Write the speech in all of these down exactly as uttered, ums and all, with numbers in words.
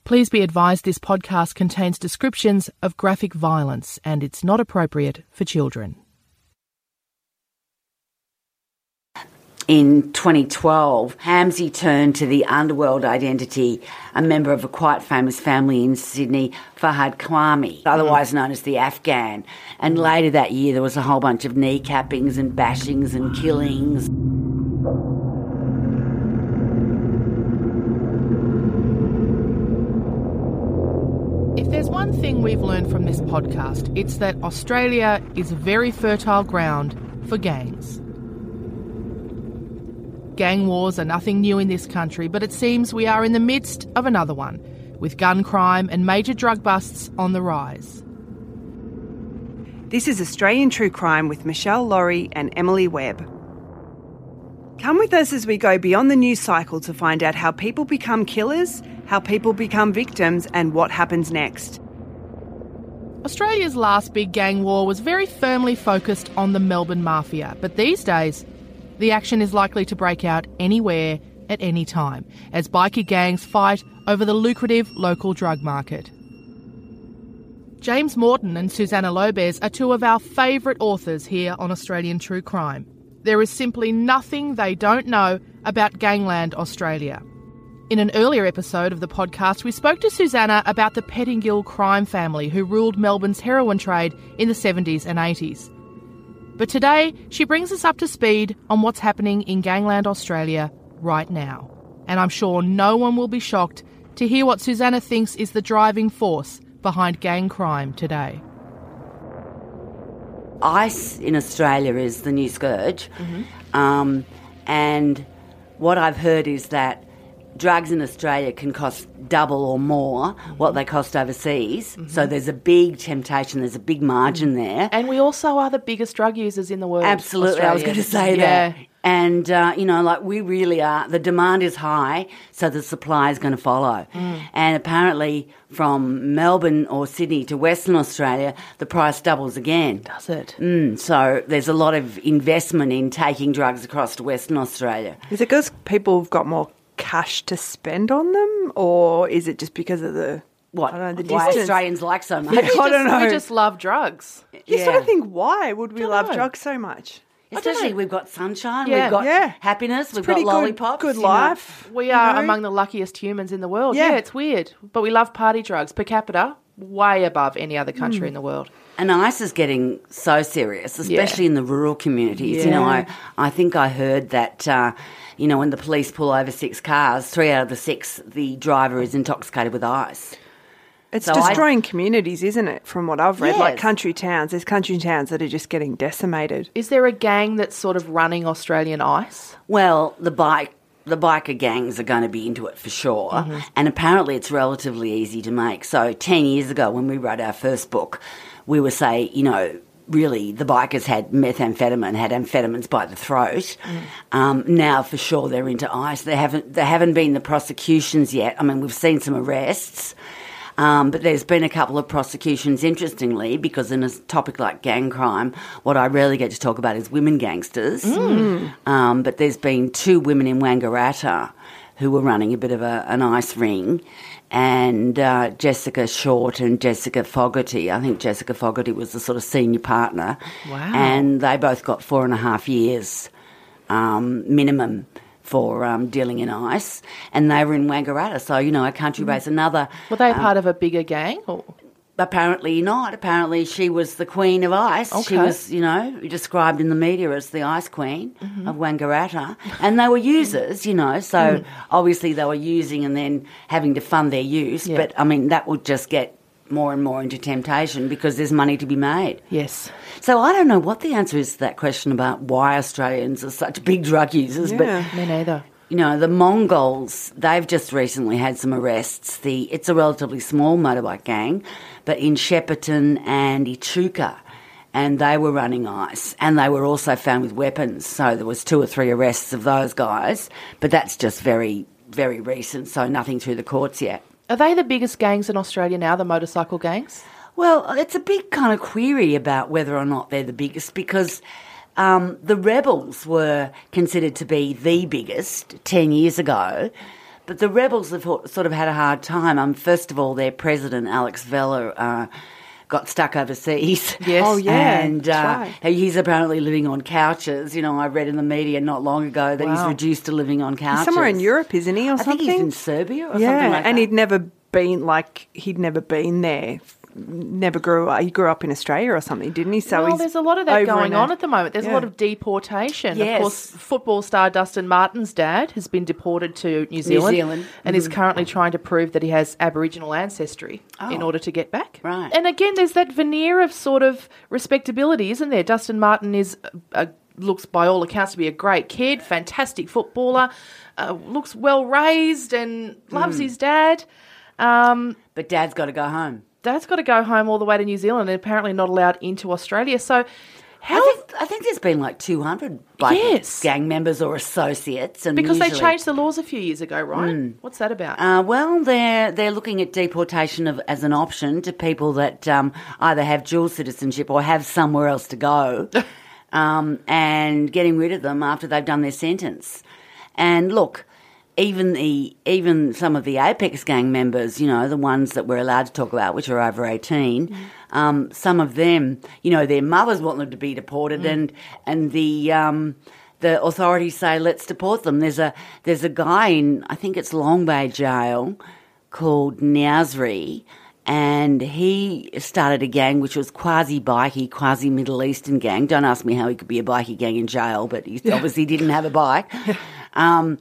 Please be advised this podcast contains descriptions of graphic violence and it's not appropriate for children. In twenty twelve, Hamzy turned to the underworld identity, a member of a quite famous family in Sydney, Fahad Kwame, otherwise mm. known as the Afghan. And later that year there was a whole bunch of kneecappings and bashings and killings. If there's one thing we've learned from this podcast, it's that Australia is very fertile ground for gangs. Gang wars are nothing new in this country, but it seems we are in the midst of another one, with gun crime and major drug busts on the rise. This is Australian True Crime with Michelle Laurie and Emily Webb. Come with us as we go beyond the news cycle to find out how people become killers, how people become victims, and what happens next. Australia's last big gang war was very firmly focused on the Melbourne Mafia, but these days, the action is likely to break out anywhere at any time, as bikie gangs fight over the lucrative local drug market. James Morton and Susanna Lobez are two of our favourite authors here on Australian True Crime. There is simply nothing they don't know about Gangland Australia. In an earlier episode of the podcast, we spoke to Susanna about the Pettingill crime family who ruled Melbourne's heroin trade in the seventies and eighties. But today, she brings us up to speed on what's happening in Gangland Australia right now. And I'm sure no one will be shocked to hear what Susanna thinks is the driving force behind gang crime today. Ice in Australia is the new scourge. Mm-hmm. Um, and what I've heard is that drugs in Australia can cost double or more mm-hmm. what they cost overseas. Mm-hmm. So there's a big temptation, there's a big margin there. And we also are the biggest drug users in the world. Absolutely, Australia. I was going to say yeah. that. And, uh, you know, like we really are, the demand is high, so the supply is going to follow. Mm. And apparently from Melbourne or Sydney to Western Australia, the price doubles again. Does it? Mm, so there's a lot of investment in taking drugs across to Western Australia. Is it because people have got more cash to spend on them, or is it just because of the what? I don't know, the why distance? Australians like so much? Yeah, I don't know. We just love drugs. You yeah. sort of think, why would we Don't love know. drugs so much? Especially we've got sunshine, Yeah. we've got Yeah. happiness, It's we've got pretty lollipops. Good, good you know. life. We are you know? among the luckiest humans in the world. Yeah. Yeah, it's weird. But we love party drugs. Per capita, way above any other country Mm. in the world. And ice is getting so serious, especially Yeah. in the rural communities. Yeah. You know, I, I think I heard that, uh, you know, when the police pull over six cars, three out of the six, the driver is intoxicated with ice. It's So destroying communities, isn't it, from what I've read? Like Yes. country towns. There's country towns that are just getting decimated. Is there a gang that's sort of running Australian ice? Well, the bike... The biker gangs are going to be into it for sure, mm-hmm. and apparently it's relatively easy to make. So ten years ago when we wrote our first book, we were say, you know, really the bikers had methamphetamine, had amphetamines by the throat. Mm. Um, now for sure they're into ice. There haven't, there haven't been the prosecutions yet. I mean, we've seen some arrests. Um, but there's been a couple of prosecutions, interestingly, because in a topic like gang crime, what I rarely get to talk about is women gangsters. Mm. Um, but there's been two women in Wangaratta who were running a bit of a, an ice ring, and uh, Jessica Short and Jessica Fogarty. I think Jessica Fogarty was the sort of senior partner. Wow. And they both got four and a half years um, minimum for um, dealing in ice, and they were in Wangaratta, so, you know, a country base, another... Were they um, part of a bigger gang? Or? Apparently not. Apparently she was the queen of ice. Okay. She was, you know, described in the media as the ice queen mm-hmm. of Wangaratta, and they were users, you know, so mm. obviously they were using and then having to fund their use, yeah. but, I mean, that would just get more and more into temptation because there's money to be made. Yes. So I don't know what the answer is to that question about why Australians are such big drug users. Yeah. But me neither. You know, the Mongols, they've just recently had some arrests. The It's a relatively small motorbike gang, but in Shepparton and Echuca, and they were running ice, and they were also found with weapons. So there was two or three arrests of those guys, but that's just very, very recent, so nothing through the courts yet. Are they the biggest gangs in Australia now, the motorcycle gangs? Well, it's a big kind of query about whether or not they're the biggest, because um, the rebels were considered to be the biggest ten years ago, but the rebels have sort of had a hard time. Um, first of all, their president, Alex Vella, uh, got stuck overseas. Yes. Oh, yeah, And that's uh, right. he's apparently living on couches. You know, I read in the media not long ago that he's Wow. reduced to living on couches. He's somewhere in Europe, isn't he, or I something? think he's in Serbia or yeah, something like and that. he'd never been, like, he'd never been there. Never grew up. He grew up in Australia or something, didn't he? So well, he's there's a lot of that over going in a- on at the moment. There's Yeah. a lot of deportation. Yes. Of course, football star Dustin Martin's dad has been deported to New Zealand, Zealand. and is currently trying to prove that he has Aboriginal ancestry in Oh. order to get back. Right. And again, there's that veneer of sort of respectability, isn't there? Dustin Martin is a, looks, by all accounts, to be a great kid, fantastic footballer, uh, looks well raised and loves his dad. Um, But Dad's got to go home. Dad's got to go home all the way to New Zealand and apparently not allowed into Australia. So how... I think, I think there's been like two hundred like, Yes. gang members or associates. And Because they usually- changed the laws a few years ago, right? What's that about? Uh, well, they're they're looking at deportation of, as an option to people that um, either have dual citizenship or have somewhere else to go, um, and getting rid of them after they've done their sentence. And look, even the even some of the Apex gang members, you know, the ones that we're allowed to talk about, which are over eighteen, um, some of them, you know, their mothers want them to be deported, and and the um, the authorities say let's deport them. There's a there's a guy in, I think it's Long Bay Jail, called Niazri, and he started a gang which was quasi-bikey, quasi-Middle Eastern gang. Don't ask me how he could be a bikie gang in jail, but he obviously didn't have a bike. Um,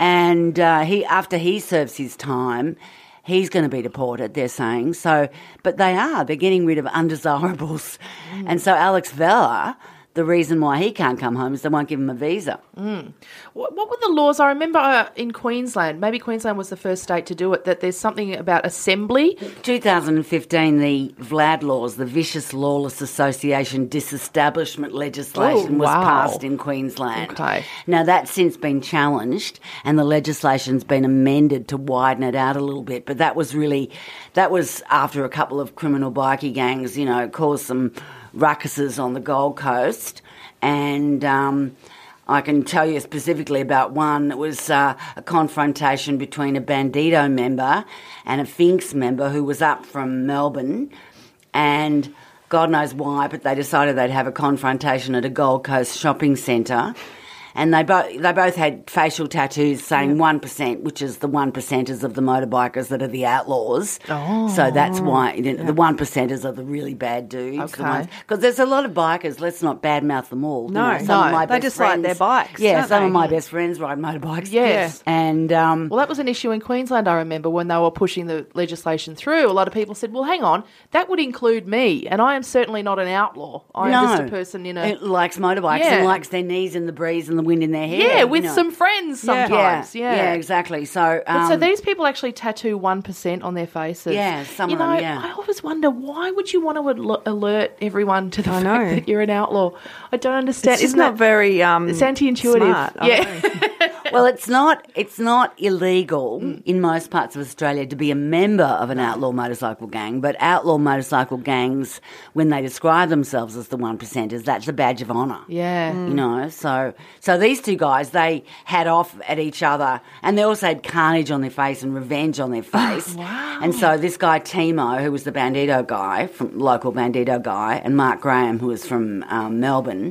and uh, he, after he serves his time, he's going to be deported, they're saying. So, but they are. They're getting rid of undesirables. Mm. And so Alex Vella, the reason why he can't come home is they won't give him a visa. Mm. What, what were the laws? I remember uh, in Queensland, maybe Queensland was the first state to do it, that there's something about assembly. twenty fifteen, the VLAD laws, the Vicious Lawless Association Disestablishment legislation, Oh, was wow. passed in Queensland. Okay. Now, that's since been challenged and the legislation's been amended to widen it out a little bit. But that was really, that was after a couple of criminal bikie gangs, you know, caused some ruckuses on the Gold Coast. And um, I can tell you specifically about one. It was uh, a confrontation between a Bandito member and a Finks member who was up from Melbourne, and God knows why, but they decided they'd have a confrontation at a Gold Coast shopping centre. And they both they both had facial tattoos saying one percent, which is the one percenters of the motorbikers that are the outlaws. Oh. So that's why you know, the one percenters are the really bad dudes. Okay. Because there's a lot of bikers. Let's not badmouth them all. You No, know, some no, of my they best just like friends, their bikes, Yeah, don't some they? of my best friends ride motorbikes. Yes. And um, Well, that was an issue in Queensland, I remember, when they were pushing the legislation through. A lot of people said, well, hang on, that would include me, and I am certainly not an outlaw. I no, am just a person in a... It likes motorbikes Yeah. and likes their knees in the breeze and the wind in their hair. Yeah, you with know. some friends Yeah. sometimes. Yeah, yeah, exactly. So, um, But so these people actually tattoo one percent on their faces. Yeah, some you of know, them, yeah. I always wonder, why would you want to al- alert everyone to the I fact know. that you're an outlaw? I don't understand. It's just Isn't not that- very um, It's anti-intuitive. smart. I Yeah. know. well, it's not it's not illegal Mm. in most parts of Australia to be a member of an outlaw motorcycle gang, but outlaw motorcycle gangs, when they describe themselves as the one percenters, that's a badge of honour. Yeah. You know, so so these two guys, they had off at each other, and they also had carnage on their face and revenge on their face. Wow. And so this guy Timo, who was the Bandito guy, from local Bandito guy, and Mark Graham, who was from um, Melbourne,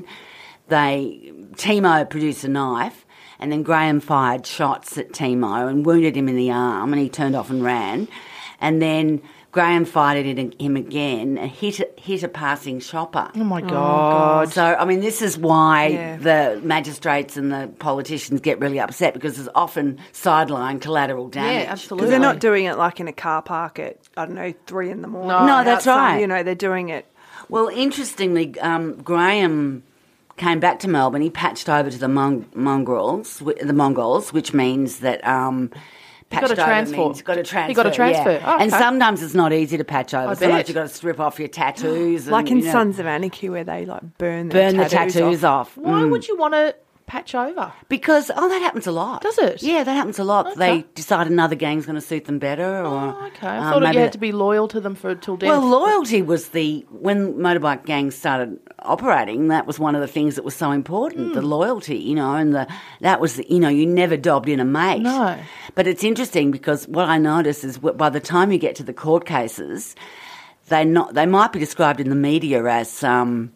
they Timo produced a knife, and then Graham fired shots at Timo and wounded him in the arm, and he turned off and ran. And then Graham fired at him again and hit a, hit a passing shopper. Oh, my God. So, I mean, this is why Yeah. the magistrates and the politicians get really upset, because there's often sideline collateral damage. Yeah, absolutely. Because they're not doing it like in a car park at, I don't know, three in the morning. No. No, that's outside, right. You know, they're doing it. Well, interestingly, um, Graham came back to Melbourne. He patched over to the Mon- Mongrels, wh- the Mongols, which means that um, got patched a transfer. over means got a transfer. He got a transfer. yeah. Oh, And okay. sometimes it's not easy to patch over. I Sometimes bet. you've got to strip off your tattoos, and, Like in you know, Sons of Anarchy where they like burn their burn the tattoos tattoos off. off. Why Mm. would you want to patch over? Because, oh, that happens a lot. Does it? Yeah, that happens a lot. Okay. They decide another gang's going to suit them better. Or, Oh, okay. I um, thought you maybe had to be loyal to them for till death. Well, loyalty was the, when motorbike gangs started operating, that was one of the things that was so important, mm. the loyalty, you know, and the that was, the, you know, you never dobbed in a mate. No. But it's interesting because what I notice is by the time you get to the court cases, they not they might be described in the media as um,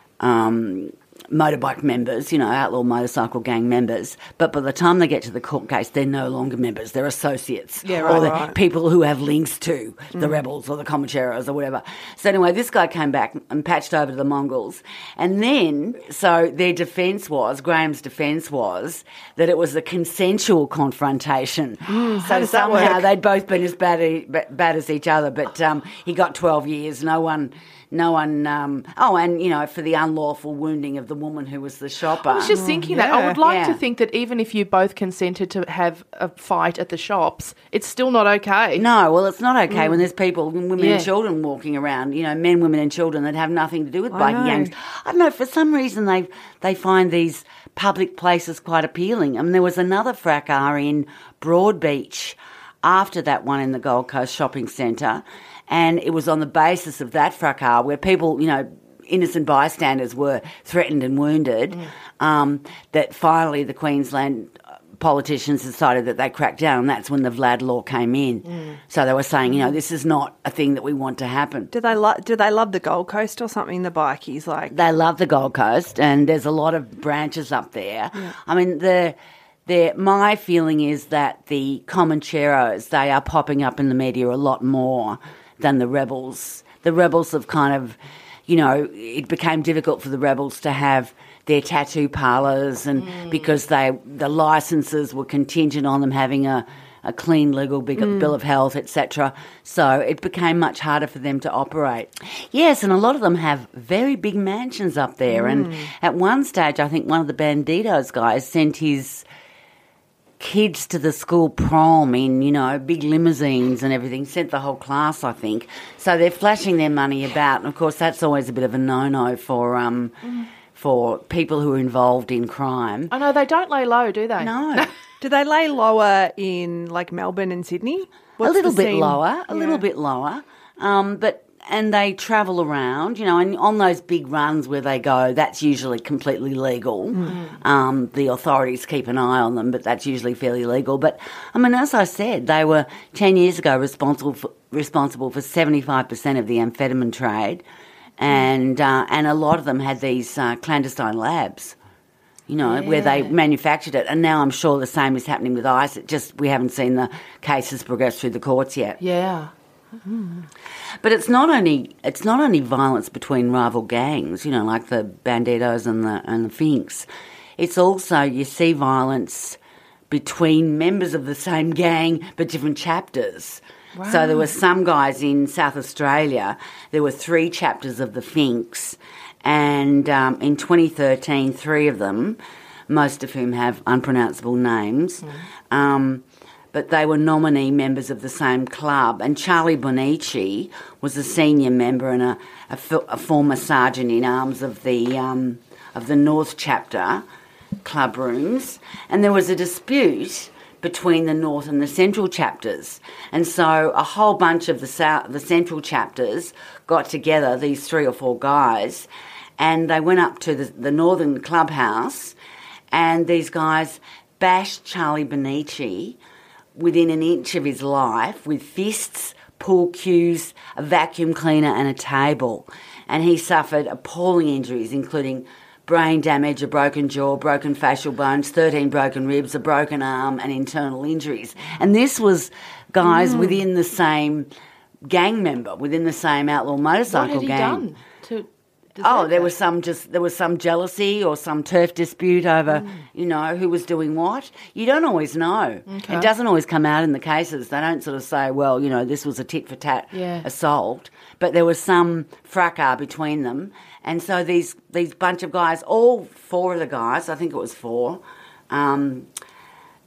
um, motorbike members, you know, outlaw motorcycle gang members, but by the time they get to the court case, they're no longer members, they're associates. Yeah, right, or they're right. people who have links to the Mm. rebels or the Comancheros or whatever. So anyway, this guy came back and patched over to the Mongols. And then, so their defence was, Graham's defence was, that it was a consensual confrontation. Mm, how so does that somehow work? they'd both been as bad, bad as each other, but um, he got twelve years. No one... No one, um, oh, and, you know, for the unlawful wounding of the woman who was the shopper. I was just thinking that. I yeah. would like Yeah. to think that even if you both consented to have a fight at the shops, it's still not okay. No, well, it's not okay when there's people, women Yeah. and children walking around, you know, men, women and children that have nothing to do with I biking know. gangs. I don't know, for some reason they they find these public places quite appealing. I mean, there was another fracas in Broadbeach after that one in the Gold Coast shopping centre, and it was on the basis of that fracas where people, you know, innocent bystanders were threatened and wounded, mm. um, that finally the Queensland politicians decided that they cracked down, and that's when the Vlad law came in. Mm. So they were saying, you know, this is not a thing that we want to happen. Do they, lo- do they love the Gold Coast or something, the bikies? Like, They love the Gold Coast, and there's a lot of branches up there. Yeah. I mean, the... The, my feeling is that the Comancheros, they are popping up in the media a lot more than the rebels. The rebels have kind of, you know, it became difficult for the rebels to have their tattoo parlours, and mm. because they the licences were contingent on them having a, a clean legal big, mm. bill of health, et cetera. So it became much harder for them to operate. Yes, and a lot of them have very big mansions up there. Mm. And at one stage, I think one of the Banditos guys sent his kids to the school prom in, you know, big limousines and everything, sent the whole class, I think. So they're flashing their money about, and of course that's always a bit of a no-no for um mm. for people who are involved in crime. I know, they don't lay low, do they? No. do they lay lower in, like, Melbourne and Sydney? What's a little the bit scene? lower, a Yeah. little bit lower. Um, but and they travel around, you know, and on those big runs where they go, that's usually completely legal. Mm. Um, the authorities keep an eye on them, but that's usually fairly legal. But, I mean, as I said, they were ten years ago responsible for, responsible for seventy-five percent of the amphetamine trade, and uh, and a lot of them had these uh, clandestine labs, you know, Yeah. where they manufactured it. And now I'm sure the same is happening with ICE. It just, we haven't seen the cases progress through the courts yet. Yeah. Mm. But it's not only it's not only violence between rival gangs, you know, like the Banditos and the and the Finks. It's also, you see violence between members of the same gang but different chapters. Wow. So there were some guys in South Australia, there were three chapters of the Finks, and um, in twenty thirteen, three of them, most of whom have unpronounceable names, mm. um, but they were nominee members of the same club. And Charlie Bonici was a senior member and a, a, a former sergeant in arms of the um, of the North chapter club rooms. And there was a dispute between the North and the Central chapters. And so a whole bunch of the South, the Central chapters got together, these three or four guys, and they went up to the, the Northern clubhouse, and these guys bashed Charlie Bonici within an inch of his life with fists, pool cues, a vacuum cleaner and a table. And he suffered appalling injuries, including brain damage, a broken jaw, broken facial bones, thirteen broken ribs, a broken arm and internal injuries. And this was guys mm. within the same gang member, within the same outlaw motorcycle What had he gang. done to Oh, deserve there that? was some just there was some jealousy or some turf dispute over, mm. you know, who was doing what. You don't always know. Okay. It doesn't always come out in the cases. They don't sort of say, well, you know, this was a tit for tat Yeah. assault, but there was some fracas between them, and so these these bunch of guys, all four of the guys, I think it was four, um,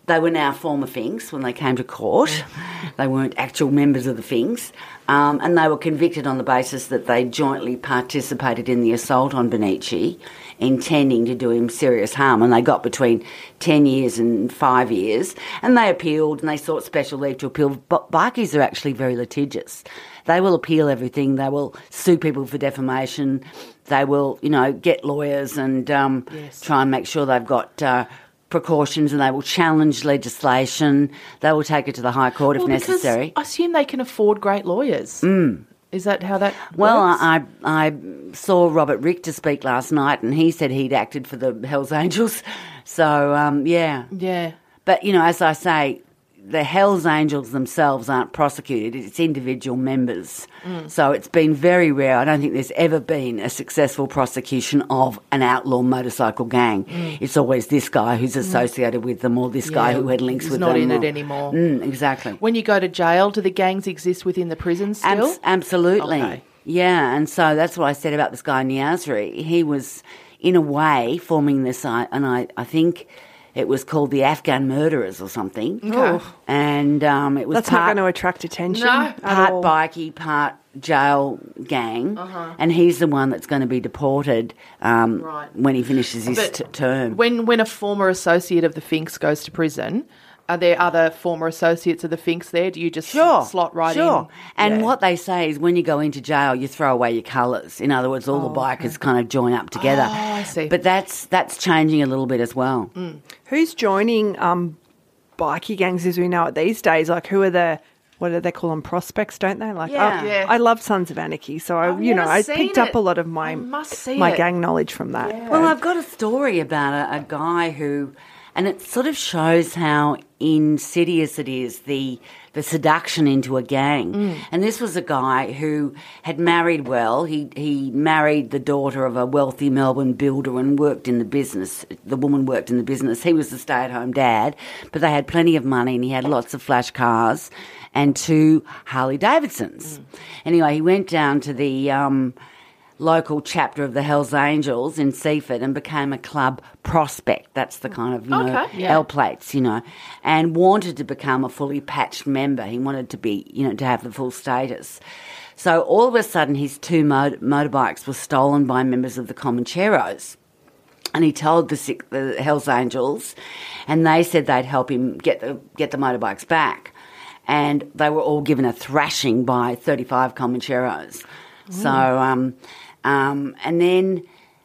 they were now former Finks when they came to court. They weren't actual members of the Finks. Um, and they were convicted on the basis that they jointly participated in the assault on Benici, intending to do him serious harm. And they got between ten years and five years. And they appealed and they sought special leave to appeal. But bikies are actually very litigious. They will appeal everything. They will sue people for defamation. They will, you know, get lawyers and um, yes. try and make sure they've got... Uh, precautions, and they will challenge legislation. They will take it to the High Court well, if necessary. I assume they can afford great lawyers. Mm. Is that how that well, works? I, I saw Robert Richter speak last night, and he said he'd acted for the Hells Angels. So, um, yeah. Yeah. But, you know, as I say, the Hells Angels themselves aren't prosecuted. It's individual members. Mm. So it's been very rare. I don't think there's ever been a successful prosecution of an outlaw motorcycle gang. Mm. It's always this guy who's associated mm. with them, or this yeah, guy who had links he's with not them. in or, it anymore. Mm, exactly. When you go to jail, do the gangs exist within the prison still? Abs- absolutely. Okay. Yeah, and so that's what I said about this guy Niazri. He was, in a way, forming this, and I, I think... It was called the Afghan Murderers or something. Okay. And um, it was That's part, not going to attract attention. No. part all. bikie, part jail gang. Uh-huh. And he's the one that's going to be deported um, Right. when he finishes his But t- term. When when a former associate of the Finks goes to prison, are there other former associates of the Finks there? Do you just Sure, slot right sure. in? And Yeah. what they say is when you go into jail, you throw away your colours. In other words, all Oh, the bikers kind of join up together. Oh, I see. But that's that's changing a little bit as well. Mm. Who's joining um, bikie gangs as we know it these days? Like, who are the, what do they call them, prospects, don't they? Like, Yeah. I, Yeah. I love Sons of Anarchy, so I, I've you know, never I seen picked up it. a lot of my I must see my it. gang knowledge from that. Yeah. Well, I've got a story about a, a guy who, and it sort of shows how insidious it is, the the seduction into a gang. Mm. And this was a guy who had married well. He he married the daughter of a wealthy Melbourne builder and worked in the business. The woman worked in the business. He was the stay-at-home dad, but they had plenty of money and he had lots of flash cars and two Harley Davidsons. Mm. Anyway, he went down to the... Um, local chapter of the Hells Angels in Seaford and became a club prospect. That's the kind of, you know, Okay, yeah. L plates, you know, and wanted to become a fully patched member. He wanted to be, you know, to have the full status. So all of a sudden his two motor- motorbikes were stolen by members of the Comancheros. And he told the, sick, the Hells Angels, and they said they'd help him get the get the motorbikes back. And they were all given a thrashing by thirty-five Comancheros. Mm. So... um Um, and then,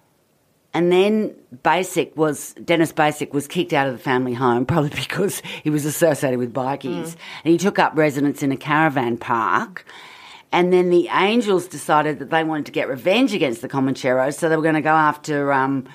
and then Basic was Dennis Basic was kicked out of the family home, probably because he was associated with bikies, mm. and he took up residence in a caravan park. And then the Angels decided that they wanted to get revenge against the Comancheros, so they were going to go after um,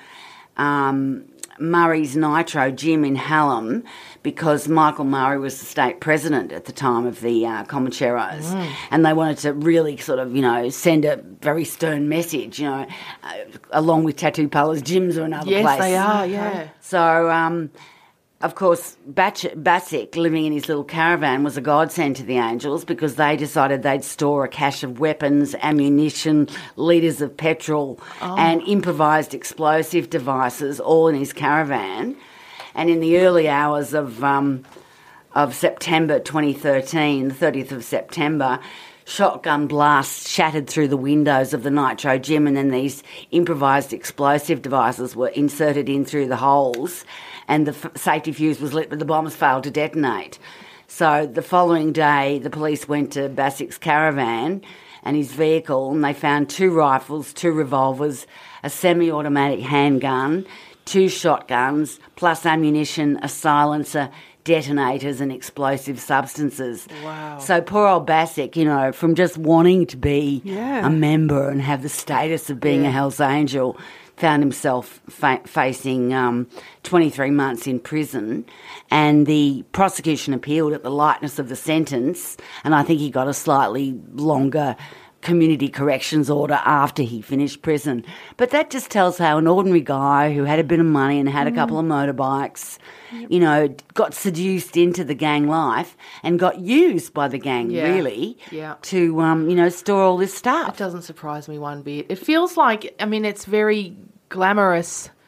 um, Murray's Nitro Gym in Hallam, because Michael Murray was the state president at the time of the uh, Comancheros, mm. and they wanted to really sort of, you know, send a very stern message, you know, uh, along with Tattoo Parlours, gyms are another yes, place. Yes, they are, yeah. So, um, of course, Batch- Basic, living in his little caravan, was a godsend to the Angels because they decided they'd store a cache of weapons, ammunition, litres of petrol oh. and improvised explosive devices all in his caravan. And in the early hours of um, of September twenty thirteen, the thirtieth of September, shotgun blasts shattered through the windows of the Nitro Gym, and then these improvised explosive devices were inserted in through the holes, and the f- safety fuse was lit, but the bombs failed to detonate. So the following day, the police went to Basic's caravan and his vehicle, and they found two rifles, two revolvers, a semi-automatic handgun, two shotguns, plus ammunition, a silencer, detonators and explosive substances. Wow. So poor old Basic, you know, from just wanting to be yeah. a member and have the status of being yeah. a Hells Angel, found himself fa- facing um, twenty-three months in prison, and the prosecution appealed at the lightness of the sentence, and I think he got a slightly longer community corrections order after he finished prison. But that just tells how an ordinary guy who had a bit of money and had a couple of motorbikes, yep. you know, got seduced into the gang life and got used by the gang, yeah. really, yeah. to, um, you know, store all this stuff. It doesn't surprise me one bit. It feels like, I mean, it's very glamorous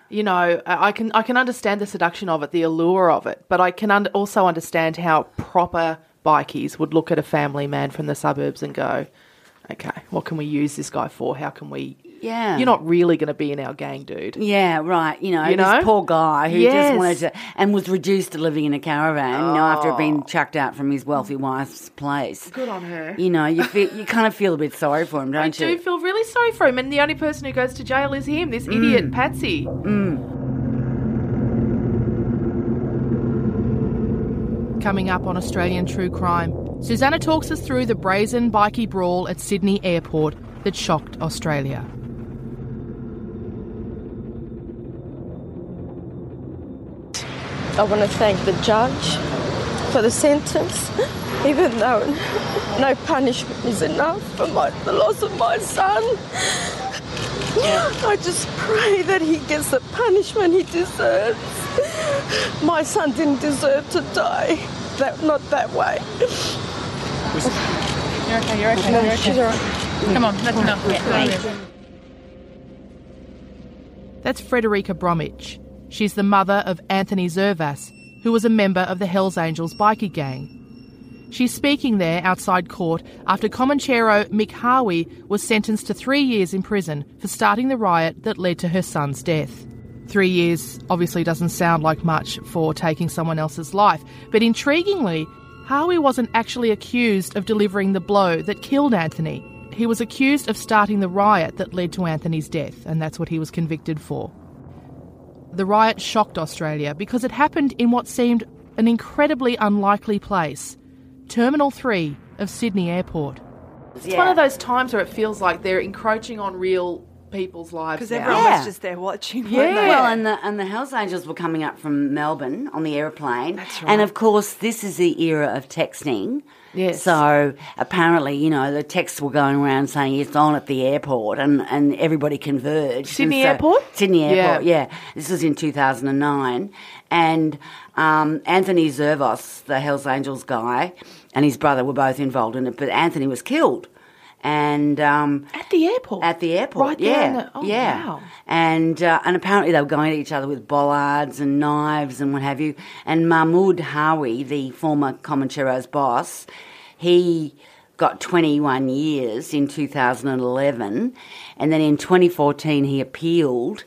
You know, I can I can understand the seduction of it, the allure of it, but I can un- also understand how proper bikies would look at a family man from the suburbs and go, okay, what can we use this guy for? How can we... Yeah. You're not really going to be in our gang, dude. Yeah, right. You know, You this know? poor guy who Yes. just wanted to, and was reduced to living in a caravan, you know, after being chucked out from his wealthy wife's place. Good on her. You know, you feel, you kind of feel a bit sorry for him, don't I you? do feel really sorry for him, and the only person who goes to jail is him, this idiot Patsy. Coming up on Australian True Crime, Susanna talks us through the brazen bikie brawl at Sydney Airport that shocked Australia. I want to thank the judge for the sentence, even though no punishment is enough for my, the loss of my son. I just pray that he gets the punishment he deserves. My son didn't deserve to die, that, not that way. You're okay, you're okay, No, you're she's okay. all right. Come on, that's enough. Yeah, That's Frederica Bromwich. She's the mother of Anthony Zervas, who was a member of the Hells Angels bikie gang. She's speaking there outside court after Comanchero Mick Harvey was sentenced to three years in prison for starting the riot that led to her son's death. Three years obviously doesn't sound like much for taking someone else's life, but intriguingly, Harvey wasn't actually accused of delivering the blow that killed Anthony. He was accused of starting the riot that led to Anthony's death, and that's what he was convicted for. The riot shocked Australia because it happened in what seemed an incredibly unlikely place, Terminal three of Sydney Airport. It's Yeah. one of those times where it feels like they're encroaching on real people's lives Because now. everyone Yeah. was just there watching. Yeah. weren't they? Well, and the and the Hells Angels were coming up from Melbourne on the aeroplane. That's right. And of course, this is the era of texting. Yes. So apparently, you know, the texts were going around saying it's on at the airport, and, and everybody converged. Sydney And so- Airport? Sydney Airport, Yeah. yeah. This was in two thousand nine, and um, Anthony Zervos, the Hells Angels guy, and his brother were both involved in it. But Anthony was killed. And um, At the airport? at the airport, Right there yeah, in the- oh, yeah. wow. And uh, and apparently they were going at each other with bollards and knives and what have you. And Mahmoud Harvey, the former Comanchero's boss, he got twenty-one years in two thousand eleven, and then in twenty fourteen he appealed,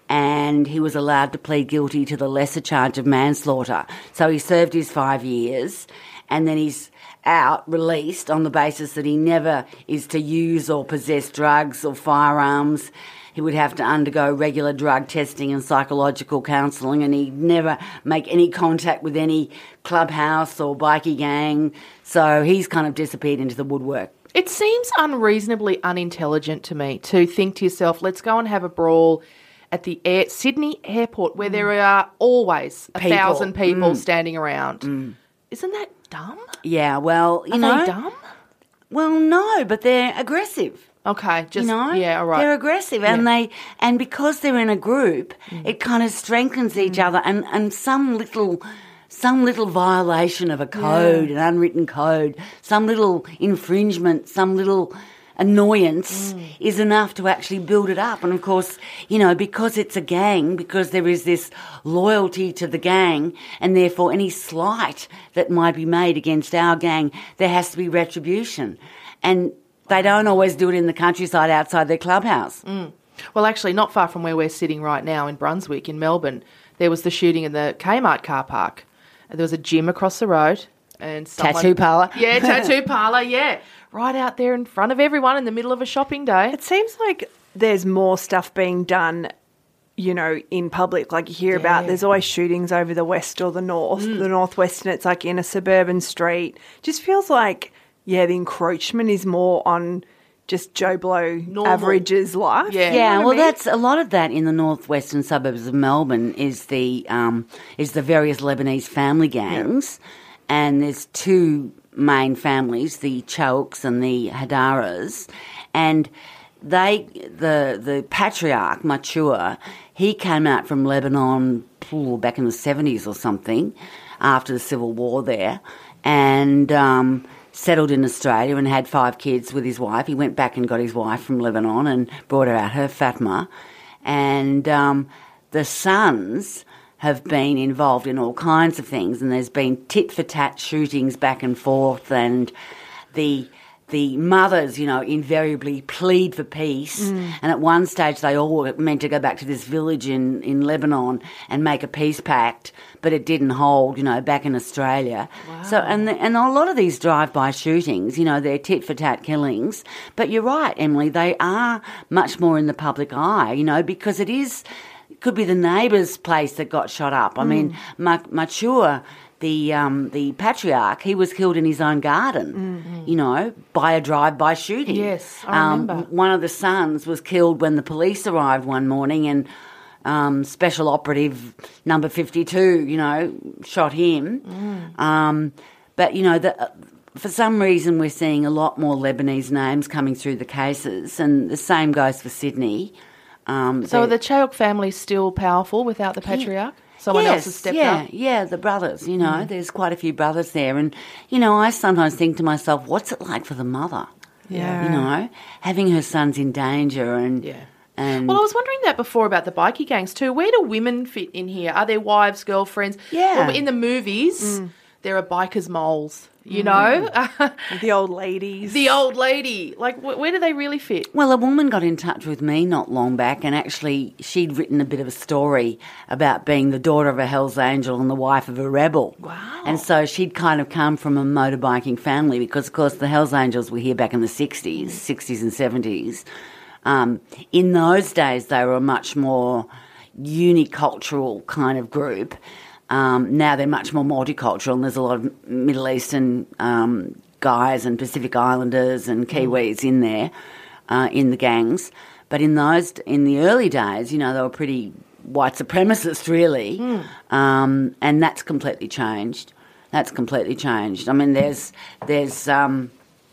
and he was allowed to plead guilty to the lesser charge of manslaughter. So he served his five years, and then he's out, released, on the basis that he never is to use or possess drugs or firearms. He would have to undergo regular drug testing and psychological counselling, and he'd never make any contact with any clubhouse or bikie gang. So he's kind of disappeared into the woodwork. It seems unreasonably unintelligent to me to think to yourself, let's go and have a brawl at the air, Sydney Airport, where there are always a People. thousand people standing around. Isn't that dumb? Yeah, well, you Are know... they dumb? Well, no, but they're aggressive. Okay, just, you know, yeah, all right. They're aggressive, and they and because they're in a group, it kind of strengthens each other. And, and some little some little violation of a code, an unwritten code, some little infringement, some little annoyance is enough to actually build it up. And of course, you know, because it's a gang, because there is this loyalty to the gang, and therefore any slight that might be made against our gang, there has to be retribution. And they don't always do it in the countryside outside their clubhouse. Mm. Well, actually, not far from where we're sitting right now in Brunswick, in Melbourne, there was the shooting in the Kmart car park. And there was a gym across the road. And someone, Tattoo parlour. Yeah, tattoo parlour, yeah. Right out there in front of everyone in the middle of a shopping day. It seems like there's more stuff being done, you know, in public. Like you hear about, there's always shootings over the west or the north, the northwest, and it's like in a suburban street. Just feels like, yeah, the encroachment is more on just Joe Blow Normal. average's life. Yeah. You know Yeah, what I well, mean? that's a lot of that in the northwestern suburbs of Melbourne is the um, is the various Lebanese family gangs, and there's two main families, the Chauks and the Hadaras, and they the the patriarch Mature, he came out from Lebanon ooh, back in the seventies or something, after the civil war there, and um, settled in Australia and had five kids with his wife. He went back and got his wife from Lebanon and brought her out, her Fatma. And um, the sons have been involved in all kinds of things, and there's been tit-for-tat shootings back and forth, and the the mothers, you know, invariably plead for peace. Mm. And at one stage they all were meant to go back to this village in, in Lebanon and make a peace pact, but it didn't hold, you know, back in Australia. Wow. So, and, the, and a lot of these drive-by shootings, you know, they're tit-for-tat killings. But you're right, Emily, they are much more in the public eye, you know, because it is... It could be the neighbour's place that got shot up. I mm. mean, Mature... The um, the patriarch, he was killed in his own garden, mm-hmm. you know, by a drive-by shooting. Yes, I remember. Um, one of the sons was killed when the police arrived one morning, and um, Special Operative Number fifty-two, you know, shot him. Mm. Um, but, you know, the, for some reason we're seeing a lot more Lebanese names coming through the cases, and the same goes for Sydney. Um, so are the Chayok family still powerful without the patriarch? Yeah. Someone yes, else has stepped yeah, up? Yeah, the brothers, you know, Mm. there's quite a few brothers there. And, you know, I sometimes think to myself, what's it like for the mother? Yeah. You know, having her sons in danger and... Yeah. And well, I was wondering that before about the bikie gangs too. Where do women fit in here? Are there wives, girlfriends? Yeah. Well, in the movies, there are bikers moles, you Mm. know? The old ladies. The old lady. Like, wh- where do they really fit? Well, a woman got in touch with me not long back, and actually she'd written a bit of a story about being the daughter of a Hells Angel and the wife of a rebel. Wow. And so she'd kind of come from a motorbiking family because, of course, the Hells Angels were here back in the sixties, sixties and seventies. Um, in those days, they were a much more unicultural kind of group. Um, now they're much more multicultural, and there's a lot of Middle Eastern um, guys and Pacific Islanders and Kiwis in there, uh, in the gangs. But in those, in the early days, you know, they were pretty white supremacist, really, mm. um, and that's completely changed. That's completely changed. I mean, there's there's um,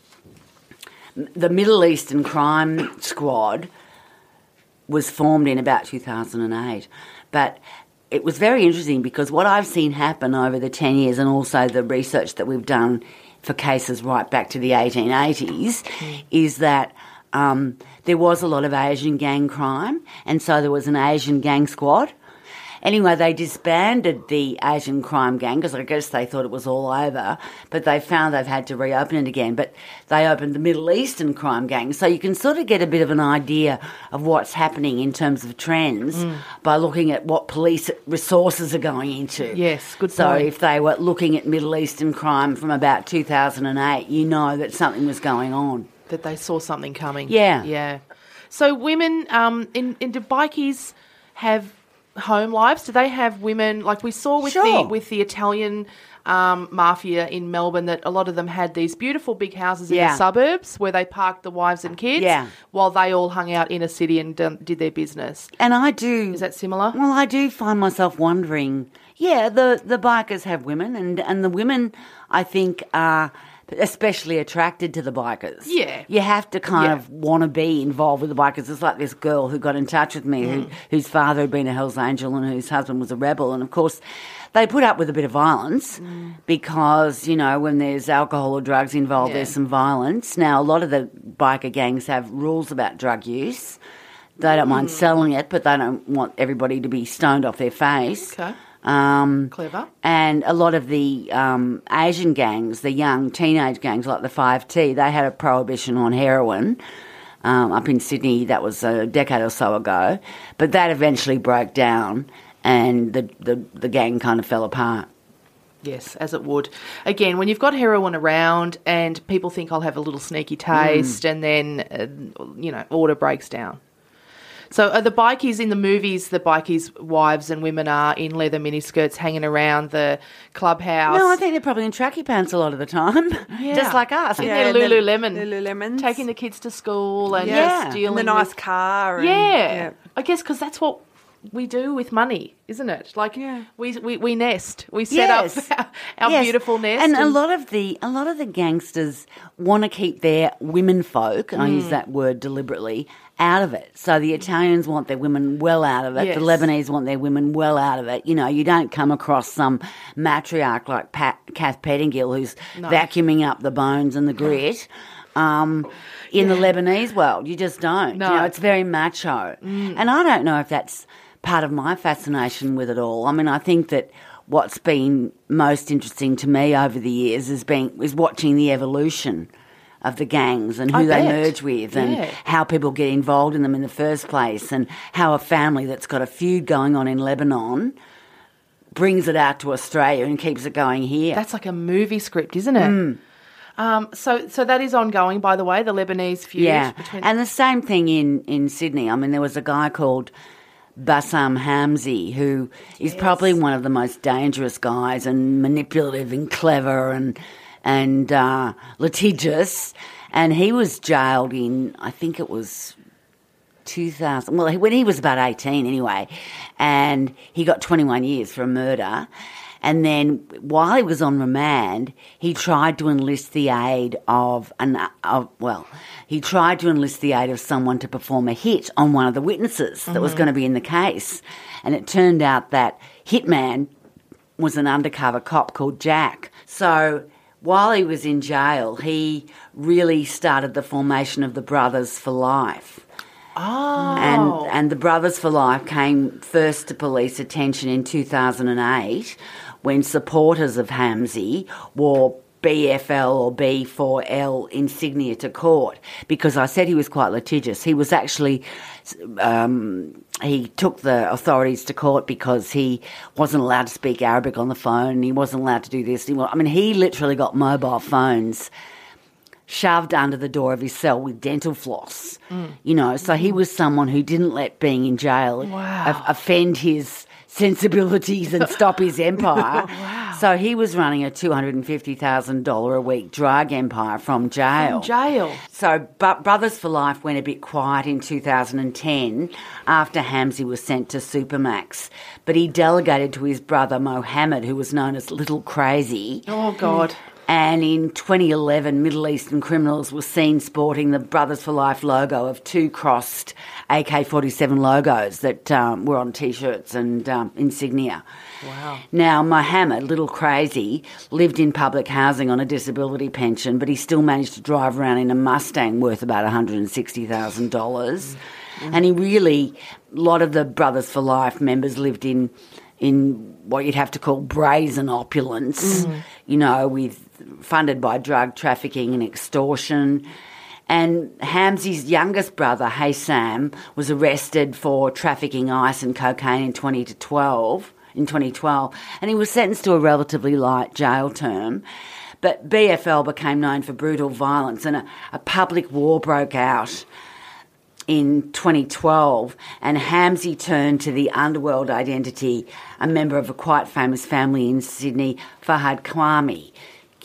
the Middle Eastern Crime Squad was formed in about two thousand eight, but it was very interesting because what I've seen happen over the ten years, and also the research that we've done for cases right back to the eighteen eighties, mm. is that um, there was a lot of Asian gang crime, and so there was an Asian gang squad. Anyway, they disbanded the Asian crime gang because I guess they thought it was all over, but they found they've had to reopen it again. But they opened the Middle Eastern crime gang. So you can sort of get a bit of an idea of what's happening in terms of trends mm. by looking at what police resources are going into. Yes, good so point. So if they were looking at Middle Eastern crime from about two thousand eight, you know that something was going on. That they saw something coming. Yeah. Yeah. So women, um, in, in do bikies have home lives? Do they have women, like we saw with Sure. the with the Italian um, mafia in Melbourne, that a lot of them had these beautiful big houses in Yeah. the suburbs where they parked the wives and kids Yeah. while they all hung out in a city and done, did their business. And I do... Is that similar? Well, I do find myself wondering, yeah, the, the bikers have women, and, and the women, I think, are especially attracted to the bikers. Yeah. You have to kind Yeah. of want to be involved with the bikers. It's like this girl who got in touch with me, Mm. who, whose father had been a Hells Angel and whose husband was a rebel. And, of course, they put up with a bit of violence mm. because, you know, when there's alcohol or drugs involved, Yeah. there's some violence. Now, a lot of the biker gangs have rules about drug use. They don't mind selling it, but they don't want everybody to be stoned off their face. Okay. Um, Clever. And a lot of the um, Asian gangs, the young teenage gangs like the five T, they had a prohibition on heroin. Um, up in Sydney, that was a decade or so ago. But that eventually broke down and the, the, the gang kind of fell apart. Yes, as it would. Again, when you've got heroin around and people think I'll have a little sneaky taste mm. and then, uh, you know, order breaks down. So are the bikies in the movies, the bikies' wives and women are in leather miniskirts hanging around the clubhouse? No, I think they're probably in tracky pants a lot of the time, Yeah. just like us. In Yeah, their and then Lululemon. Lululemons. Taking the kids to school and Yeah. just dealing And the nice with... car. And, Yeah. yeah. I guess because that's what we do with money, isn't it? Like Yeah. we, we we nest. We set Yes. up our, our Yes. beautiful nest. And, a lot of the a lot of the gangsters want to keep their women folk, and I use that word deliberately, out of it. So the Italians want their women well out of it. Yes. The Lebanese want their women well out of it. You know, you don't come across some matriarch like Pat, Kath Pettingill who's No. vacuuming up the bones and the grit. Um, in the Lebanese world, you just don't. No. You know, it's very macho. And I don't know if that's part of my fascination with it all. I mean, I think that what's been most interesting to me over the years is being is watching the evolution of the gangs and who I they bet. merge with and Yeah. how people get involved in them in the first place and how a family that's got a feud going on in Lebanon brings it out to Australia and keeps it going here. That's like a movie script, isn't it? Mm. Um, so, so that is ongoing, by the way, the Lebanese feud. Yeah, Between... and the same thing in, in Sydney. I mean, there was a guy called Bassam Hamzi who is probably one of the most dangerous guys and manipulative and clever and and uh, litigious. And he was jailed in, I think it was two thousand, well, when he was about eighteen anyway, and he got twenty-one years for a murder. And then while he was on remand, he tried to enlist the aid of, an, of well, he tried to enlist the aid of someone to perform a hit on one of the witnesses that was going to be in the case. And it turned out that hitman was an undercover cop called Jack. So while he was in jail, he really started the formation of the Brothers for Life. Oh. And and the Brothers for Life came first to police attention in two thousand eight when supporters of Hamzi wore B F L or B four L insignia to court because I said he was quite litigious. He was actually, um, he took the authorities to court because he wasn't allowed to speak Arabic on the phone. He wasn't allowed to do this. He, I mean, he literally got mobile phones shoved under the door of his cell with dental floss, mm. you know. So he was someone who didn't let being in jail wow. of, offend his sensibilities and stop his empire. Wow. So he was running a two hundred fifty thousand dollars a week drug empire from jail. From jail. So but Brothers for Life went a bit quiet in two thousand ten after Hamzi was sent to Supermax. But he delegated to his brother Mohammed, who was known as Little Crazy. Oh, God. And in twenty eleven, Middle Eastern criminals were seen sporting the Brothers for Life logo of two crossed A K forty-seven logos that um, were on T-shirts and um, insignia. Wow. Now, Mohammed, Little Crazy, lived in public housing on a disability pension, but he still managed to drive around in a Mustang worth about one hundred sixty thousand dollars. Mm-hmm. And he really, a lot of the Brothers for Life members lived in in what you'd have to call brazen opulence, mm. you know, with funded by drug trafficking and extortion. And Hamzi's youngest brother, Haysam, was arrested for trafficking ice and cocaine in twenty twelve, in twenty twelve, and he was sentenced to a relatively light jail term. But B F L became known for brutal violence, and a, a public war broke out in twenty twelve, and Hamzi turned to the underworld identity, a member of a quite famous family in Sydney, Fahad Kwame,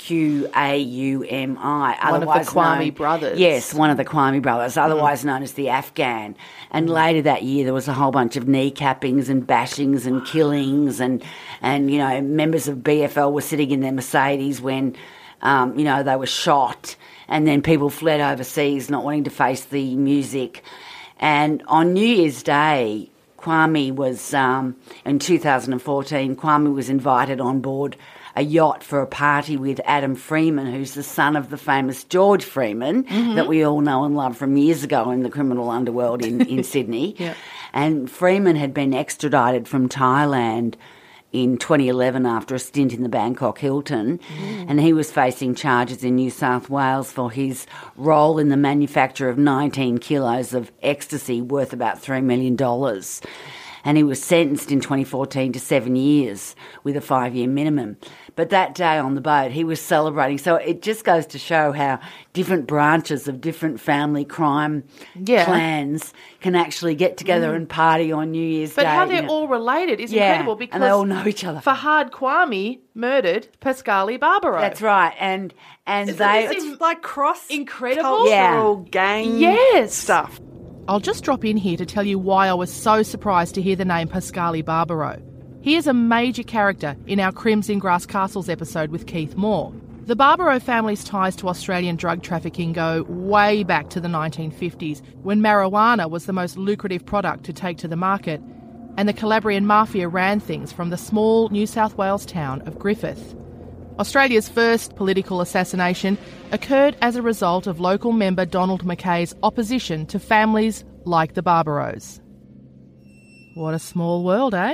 Q A U M I. One of the Kwame known, brothers. Yes, one of the Kwame brothers, otherwise mm. known as the Afghan. And mm. later that year there was a whole bunch of kneecappings and bashings and killings, and, and you know, members of B F L were sitting in their Mercedes when, um, you know, they were shot. And then people fled overseas, not wanting to face the music. And on New Year's Day, Kwame was, um, in two thousand fourteen, Kwame was invited on board a yacht for a party with Adam Freeman, who's the son of the famous George Freeman mm-hmm. that we all know and love from years ago in the criminal underworld in, in Sydney. Yeah. And Freeman had been extradited from Thailand in twenty eleven after a stint in the Bangkok Hilton, mm. and he was facing charges in New South Wales for his role in the manufacture of nineteen kilos of ecstasy worth about three million dollars. And he was sentenced in twenty fourteen to seven years with a five-year minimum. But that day on the boat, he was celebrating. So it just goes to show how different branches of different family crime yeah. clans can actually get together mm. and party on New Year's but Day. But how they're you know. all related is yeah. incredible because and they all know each other. Fahad Kwame murdered Pascali Barbaro. That's right. And and Isn't they... It's like cross incredible cultural yeah. gang yes. stuff. I'll just drop in here to tell you why I was so surprised to hear the name Pascali Barbaro. He is a major character in our Crims in Grass Castles episode with Keith Moore. The Barbaro family's ties to Australian drug trafficking go way back to the nineteen fifties, when marijuana was the most lucrative product to take to the market, and the Calabrian mafia ran things from the small New South Wales town of Griffith. Australia's first political assassination occurred as a result of local member Donald Mackay's opposition to families like the Barbaros. What a small world, eh?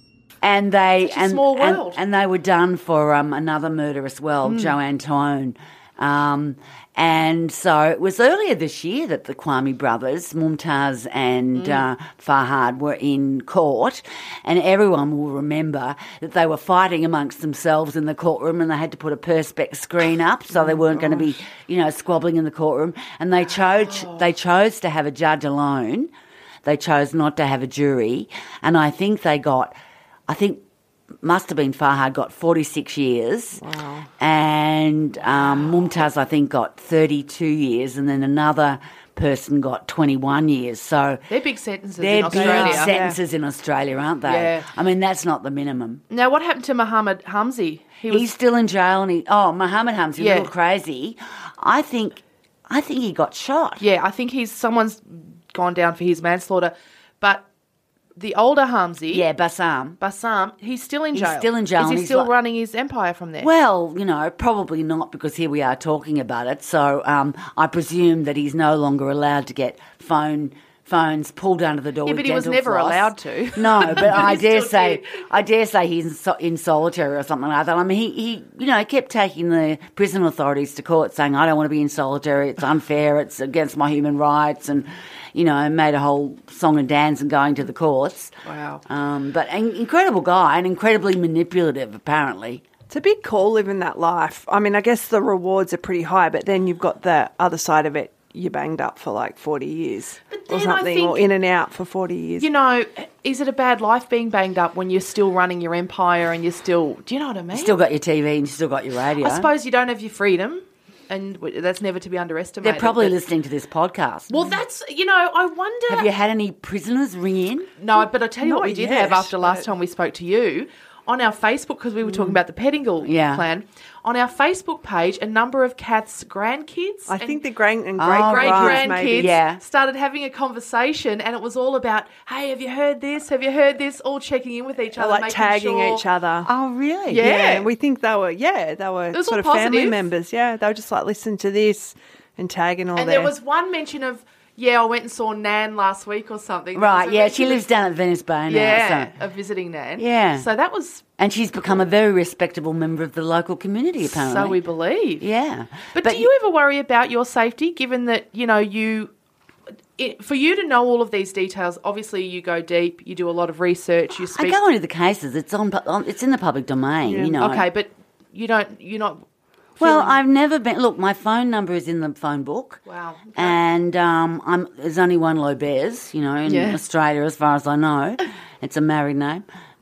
And they Such a and, small and world. and they were done for um, another murder as well, Mm. Joanne Tone. Um, and so it was earlier this year that the Kwame brothers, Mumtaz and Mm. uh, Farhad, were in court, and everyone will remember that they were fighting amongst themselves in the courtroom, and they had to put a perspex screen up so they weren't going to be, you know, squabbling in the courtroom. And they chose Oh. they chose to have a judge alone. They chose not to have a jury, and I think they got, I think. Must have been Farhad got forty-six years. Wow. And um, Mumtaz, I think, got thirty-two years, and then another person got twenty-one years. So They're big sentences they're in Australia. big sentences in Australia, aren't they? Yeah. I mean, that's not the minimum. Now, what happened to Muhammad Hamzi? He was He's still in jail, and he, oh, Muhammad Hamzi, Yeah. a little crazy. I think, I think he got shot. Yeah, I think he's someone's gone down for his manslaughter. But the older Hamzi, Yeah, Bassam. Bassam, he's still in He's jail. still in jail Is and he he's still like- running his empire from there? Well, you know, probably not, because here we are talking about it. So um, I presume that he's no longer allowed to get phone phones pulled under the door. Yeah, with but he was dental never floss. allowed to. No, but I he dare still say, did. I dare say he's in, so- in solitary or something like that. I mean, he, he, you know, kept taking the prison authorities to court, saying, "I don't want to be in solitary. It's unfair. It's against my human rights," and you know, made a whole song and dance and going to the courts. Wow. Um, but an incredible guy and incredibly manipulative, apparently. It's a big call living that life. I mean, I guess the rewards are pretty high, but then you've got the other side of it. You're banged up for like forty years But or then I something, think- or in and out for forty years. You know, is it a bad life being banged up when you're still running your empire and you're still... Do you know what I mean? Still got your T V and you still got your radio. I suppose you don't have your freedom, and w- that's never to be underestimated. They're probably but- listening to this podcast. Well, that's, you know, I wonder... Have you had any prisoners ring in? No, but I tell you Not what we did yet, have after last but- time we spoke to you. On our Facebook, because we were talking about the Pettingill Yeah. clan, on our Facebook page, a number of Kath's grandkids I and think the great and great Oh, great right. grandkids Yeah. started having a conversation, and it was all about, hey, have you heard this? Have you heard this? All checking in with each They're other, like making tagging sure- each other. Oh, really? Yeah. and we think they were, yeah, they were was sort all of family positive. members. Yeah, they were just like, listen to this and tagging all And their... there was one mention of, yeah, I went and saw Nan last week or something. There Right, was a yeah, mention she of- lives down at Venice Bay now. Yeah, So. of visiting Nan. Yeah. So that was, And she's become a very respectable member of the local community, apparently. so we believe. Yeah. But, do you ever worry about your safety, given that, you know, you... It, for you to know all of these details, obviously you go deep, you do a lot of research, you I speak... go into the cases. It's on. on it's in the public domain, you know. Okay, but you don't... You're not... Well, feeling- I've never been... Look, my phone number is in the phone book. Wow. Okay. And um, I'm, there's only one Lobez, you know, in Yeah. Australia, as far as I know. It's a married name.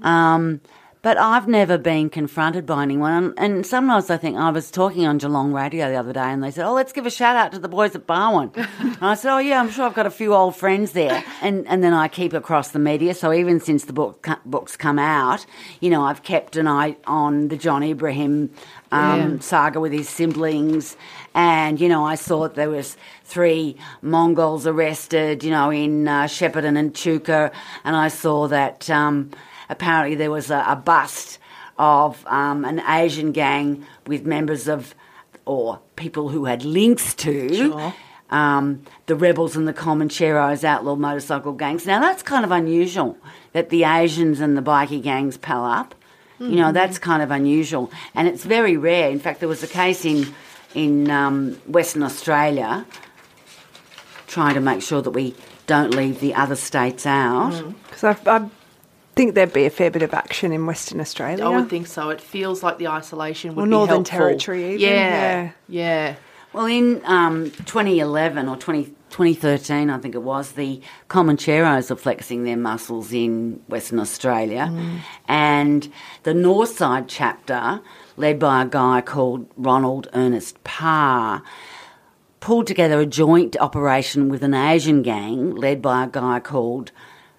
Um, but I've never been confronted by anyone. And, and sometimes I think, I was talking on Geelong Radio the other day, and they said, oh, let's give a shout out to the boys at Barwon. And I said, oh, yeah, I'm sure I've got a few old friends there. And and then I keep across the media. So even since the book books come out, you know, I've kept an eye on the John Ibrahim um, Yeah. saga with his siblings. And, you know, I saw that there was three Mongols arrested, you know, in uh, Shepparton and Chuka. And I saw that um, apparently there was a, a bust of um, an Asian gang with members of, or people who had links to, Sure. um, the Rebels and the Comancheros outlaw motorcycle gangs. Now, that's kind of unusual, that the Asians and the bikie gangs pal up. You know, that's kind of unusual. And it's very rare. In fact, there was a case in in um, Western Australia trying to make sure that we don't leave the other states out. Because I, I think there'd be a fair bit of action in Western Australia. I would think so. It feels like the isolation would Or be Northern helpful. Territory even, Yeah, yeah. yeah. Well, in um, twenty eleven or twenty, twenty thirteen, I think it was, the Comancheros are flexing their muscles in Western Australia. Mm. And the Northside chapter, led by a guy called Ronald Ernest Parr, pulled together a joint operation with an Asian gang led by a guy called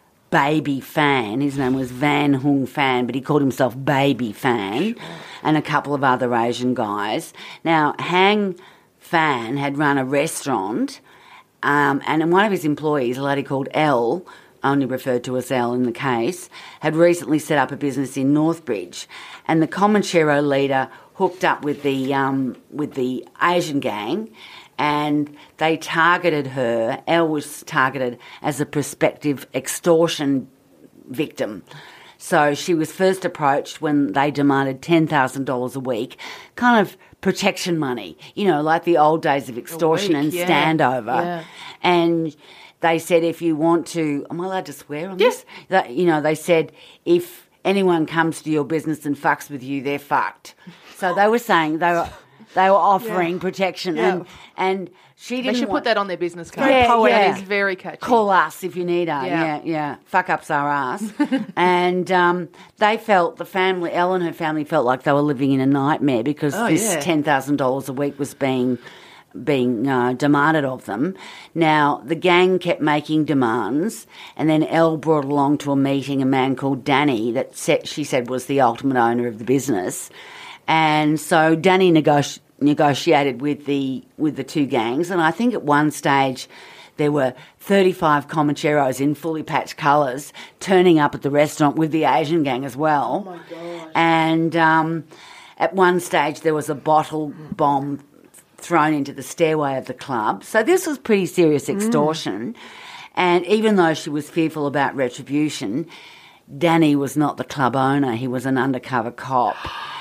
Baby Fan. His name was Van Hung Fan, but he called himself Baby Fan, and a couple of other Asian guys. Now, Hang Fan had run a restaurant, um, and one of his employees, a lady called Elle, only referred to as Elle in the case, had recently set up a business in Northbridge, and the Comanchero leader hooked up with the um, with the Asian gang, and they targeted her. Elle was targeted as a prospective extortion victim. So she was first approached when they demanded ten thousand dollars a week, kind of protection money, you know, like the old days of extortion week, and yeah. standover. Yeah. And they said if you want to, am I allowed to swear on Yes. this? That, you know, they said if anyone comes to your business and fucks with you, they're fucked. So they were saying they were they were offering Yeah. protection, Yeah. and and she didn't. They should want, put that on their business card. Yeah, Poetic. yeah. That is very catchy. Call us if you need her. Yeah. Yeah, yeah. Fuck ups our ass. And um, they felt, the family, Elle and her family felt like they were living in a nightmare because Oh, this yeah. ten thousand dollars a week was being being uh, demanded of them. Now, the gang kept making demands, and then Elle brought along to a meeting a man called Danny that set, she said was the ultimate owner of the business. And so Danny negoti- negotiated with the with the two gangs, and I think at one stage there were thirty-five Comancheros in fully patched colours turning up at the restaurant with the Asian gang as well. Oh my gosh. And um, at one stage there was a bottle bomb thrown into the stairway of the club. So this was pretty serious extortion. Mm. And even though she was fearful about retribution, Danny was not the club owner. He was an undercover cop.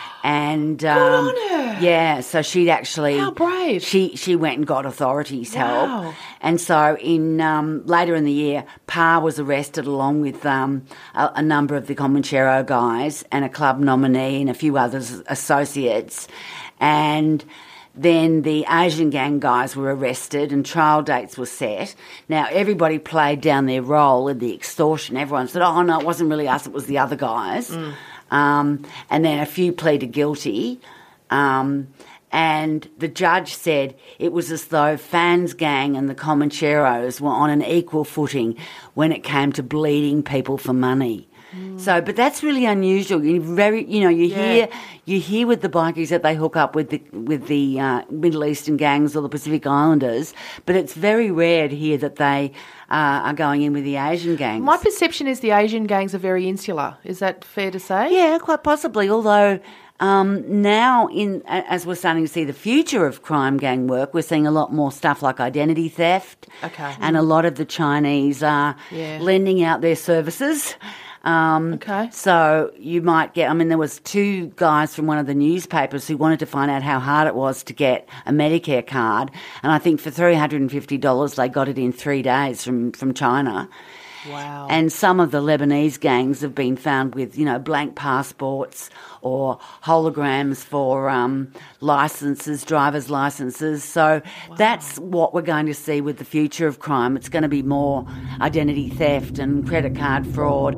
And um, Good on her. yeah, so she'd actually How brave. She she went and got authorities' Wow. help, and so in um, later in the year, Pa was arrested along with um, a, a number of the Comanchero guys and a club nominee and a few others associates, and then the Asian gang guys were arrested and trial dates were set. Now, everybody played down their role in the extortion. Everyone said, oh, no, it wasn't really us, it was the other guys. Mm. Um, and then a few pleaded guilty. Um, and the judge said it was as though Fan's gang and the Comancheros were on an equal footing when it came to bleeding people for money. Mm. So, but that's really unusual. You very, you know, you Yeah. hear you hear with the bikies that they hook up with the with the uh, Middle Eastern gangs or the Pacific Islanders, but it's very rare to hear that they uh, are going in with the Asian gangs. My perception is the Asian gangs are very insular. Is that fair to say? Yeah, quite possibly. Although um, now, in as we're starting to see the future of crime gang work, we're seeing a lot more stuff like identity theft. Okay. And a lot of the Chinese are Yeah. lending out their services. Um, Okay. So you might get, I mean, there was two guys from one of the newspapers who wanted to find out how hard it was to get a Medicare card. And I think for three hundred fifty dollars, they got it in three days from, from China. Wow. And some of the Lebanese gangs have been found with, you know, blank passports or holograms for um, licenses, driver's licenses. So wow. that's what we're going to see with the future of crime. It's going to be more identity theft and credit card fraud.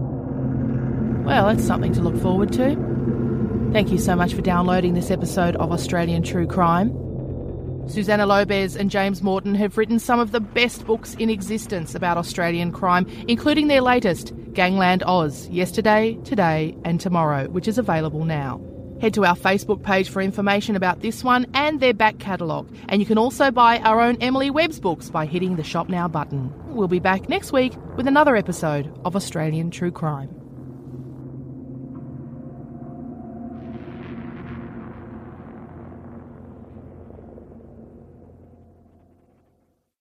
Well, that's something to look forward to. Thank you so much for downloading this episode of Australian True Crime. Susanna Lobez and James Morton have written some of the best books in existence about Australian crime, including their latest, Gangland Oz, Yesterday, Today and Tomorrow, which is available now. Head to our Facebook page for information about this one and their back catalogue. And you can also buy our own Emily Webb's books by hitting the Shop Now button. We'll be back next week with another episode of Australian True Crime.